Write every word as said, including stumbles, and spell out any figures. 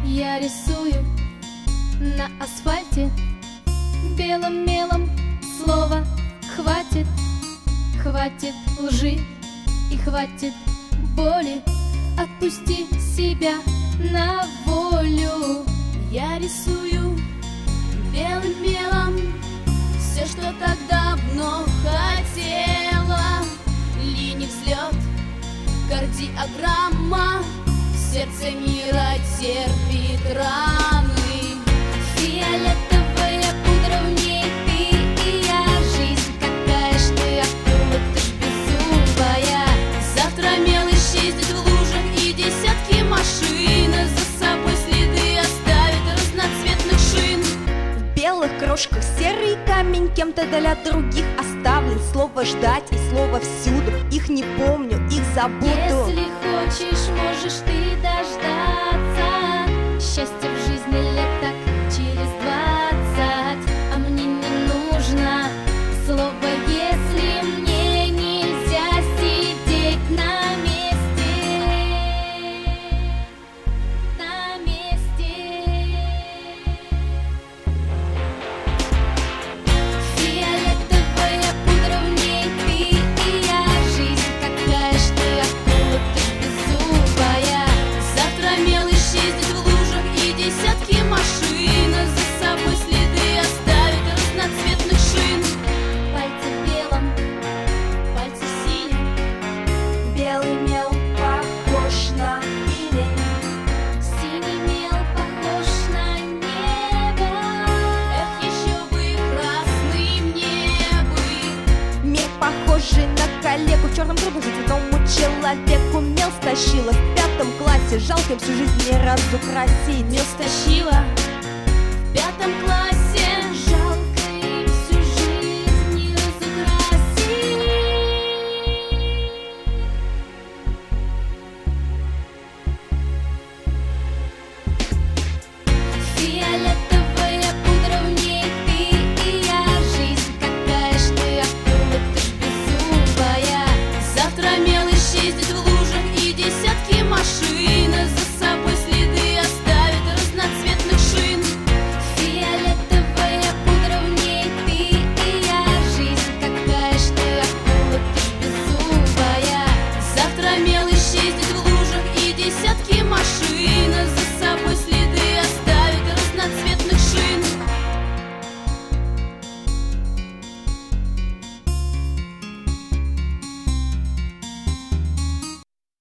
Я рисую на асфальте белым мелом слово хватит. Хватит лжи и хватит боли. Отпусти себя на волю. Я рисую белым мелом все, что так давно хотела. Линий взлет, кардиограмма, сердце мира терпит раны. Фиолетовая пудра в ней ты и я. Жизнь какая ж ты, акула, ты ж беззубая. Завтра мел исчезнет в лужах, и десятки машин за собой следы оставит разноцветных шин. В белых крошках серый камень кем-то для других оставлен. Слово ждать и слово всюду. Их не помню, их забуду. Если хочешь, можешь ты дождаться счастья в жизни лет так через двадцать. А мне не нужно слово «если». Мне нельзя сидеть на месте, на месте. Фиолетовая пудра в ней ты и я. Жизнь какая ж ты, акула, ты ж беззубая. Завтра мел исчезнет в лужах, и десятки машин за собой следы оставит разноцветных шин. Пальцы белым, Пальцы синим, Белый мел похож на иней. синий мел похож на небо. эх, еще бы красный мне бы. Мир похожий на коллегу в черном кругу цветному человеку. Мел стащила в пятом классе, жалко всю жизнь ни разу красить. Мел стащила